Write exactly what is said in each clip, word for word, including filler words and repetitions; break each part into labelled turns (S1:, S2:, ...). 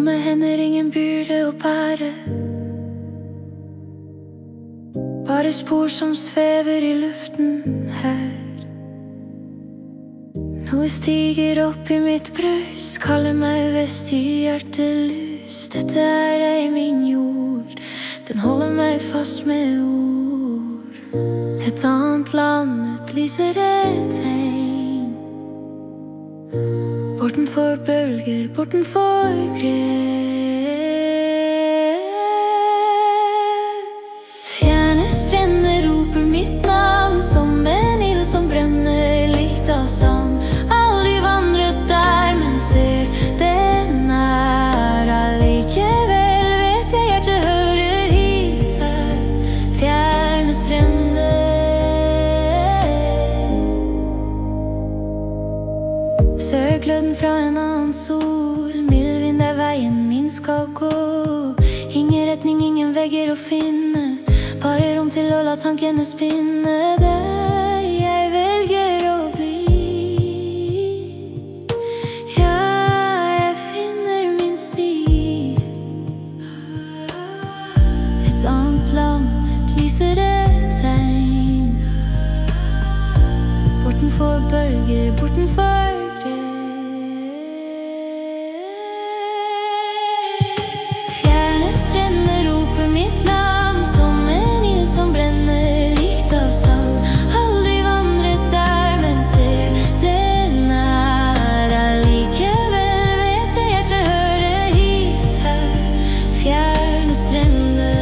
S1: Tomme hender, ingen byrde å bære. Bare spor som svever i luften her. Noe stiger opp i mitt bryst, kaller meg vest i hjertelus. Dette er ei min jord, den holder meg fast med ord. Et annet land, et lysere tegn. Bortenfor bølger, bortenfor grev. Fjerne strender roper mitt navn, som en ild som brenner, likt av sand. Aldri vandret der, men ser den er. Allikevel vet jeg hjertet hører hit her. Fjerne strender. Søk gløden fra en annen sol, mild vind er veien min skal gå. Ingen retning, ingen vegger å finne, bare rom til å la tankene spinne. Der jeg velger å bli. Ja, jeg finner min sti. Et annet land, et lysere tegn. Bortenfor bølger, bortenfor grev. Fjerne strender roper mitt navn, som en ild som brenner, likt av sand. Aldri vandret der, men ser den er. Allikevel vet jeg hjertet hører hit her. Fjerne strender.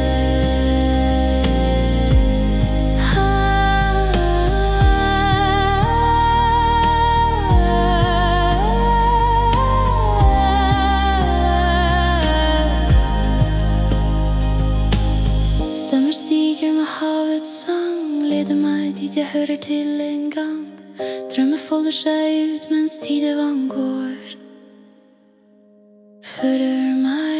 S1: Stemmer stiger med havets sang, leder meg dit jeg hører til en gang. Drømmer folder seg ut mens tidevann går, fører meg